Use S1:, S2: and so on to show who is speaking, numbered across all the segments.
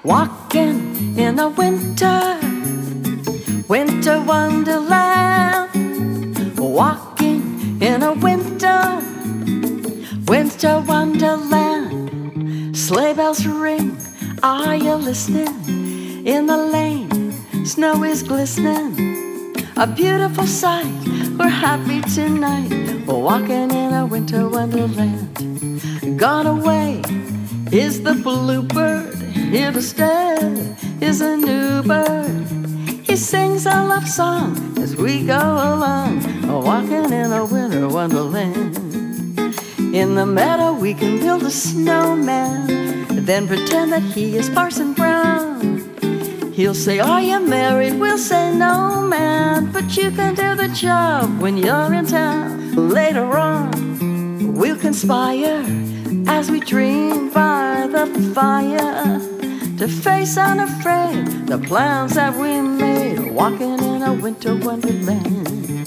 S1: Walking in a winter wonderland. Walking in a winter wonderland. Sleigh bells ring, are you listening? In the lane, snow is glistening. A beautiful sight, we're happy tonight. We're walking in a winter wonderland. Gone away is the bluebird, here to stay is a new bird. He sings a love song as we go along, walking in a winter wonderland. In the meadow we can build a snowman, then pretend that he is Parson Brown. He'll say, are you married? We'll say, no, man, but you can do the job when you're in town. Later on, we'll conspire as we dream by the fire to face unafraid the plans that we made, walking in a winter wonderland.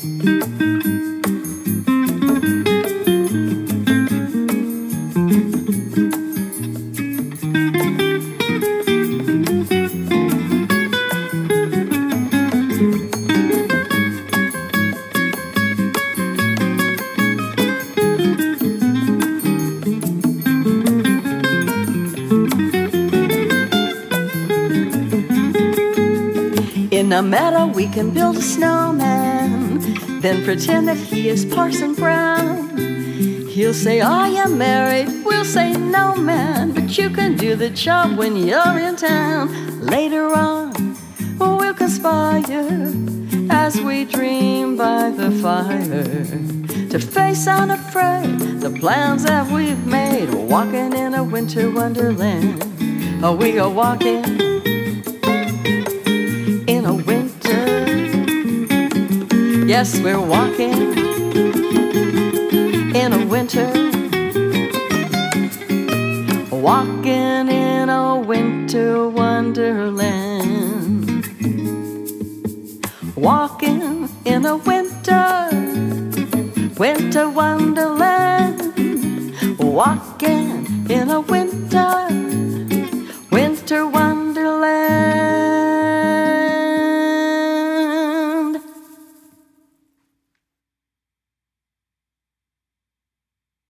S1: In a meadow we can build a snowman, then pretend that he is Parson Brown. He'll say, are you married? We'll say, no, man, but you can do the job when you're in town. Later on, we'll conspire as we dream by the fire to face unafraid the plans that we've made, walking in a winter wonderland. We are walking in a winter, yes, we're walking in a winter, walking in a winter wonderland. Walking in a winter wonderland. Walking in a winter